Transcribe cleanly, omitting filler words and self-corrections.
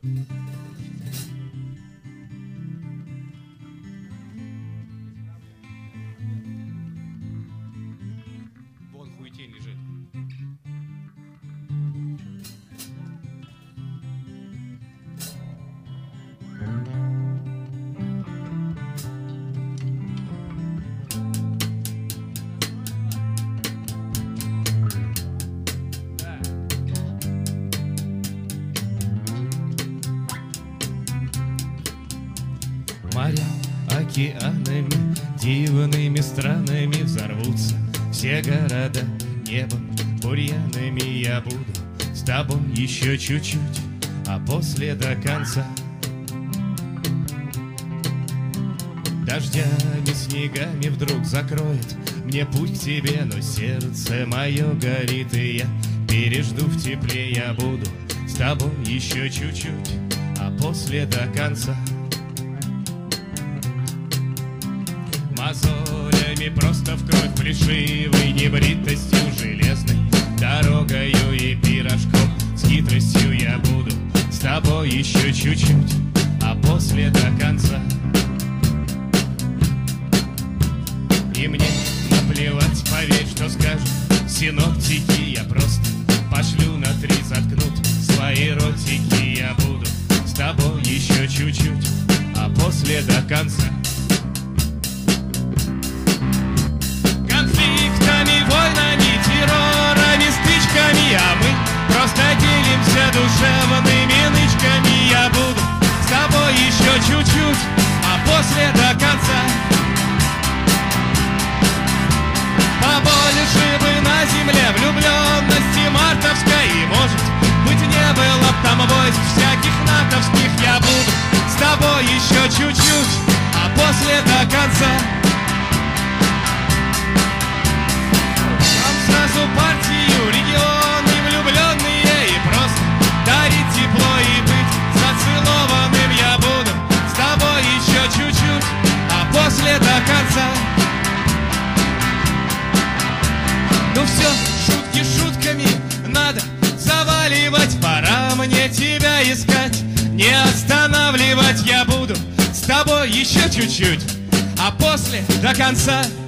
Вон хуетень лежит. Моря океанами, дивными странами взорвутся все города небом, бурьянами. Я буду с тобой еще чуть-чуть, а после до конца. Дождями, снегами вдруг закроет мне путь к тебе, но сердце мое горит, и я пережду в тепле. Я буду с тобой еще чуть-чуть, а после до конца. Мозолями просто в кровь плешивой, небритостью железной, дорогою и пирожком с хитростью. Я буду с тобой еще чуть-чуть, а после до конца. И мне наплевать, поверь, что скажут синоптики. Я просто пошлю на 3, заткнут свои ротики. Я буду с тобой еще чуть-чуть, а после до конца. Конфликтами, войнами, террорами, стычками, а мы просто делимся душевными нычками. Я буду с тобой еще чуть-чуть, а после до конца. Побольше бы на земле влюбленности мартовской, и, может быть, не было б там войск всяких натовских. Я буду с тобой еще чуть-чуть, а после до конца. Там сразу партию, регионы влюбленные, и просто дарить тепло и быть зацелованным. Я буду с тобой еще чуть-чуть, а после до конца. Ну все, шутки шутками, надо заваливать, пора мне тебя искать, не останавливать. Я буду с тобой еще чуть-чуть, а после до конца.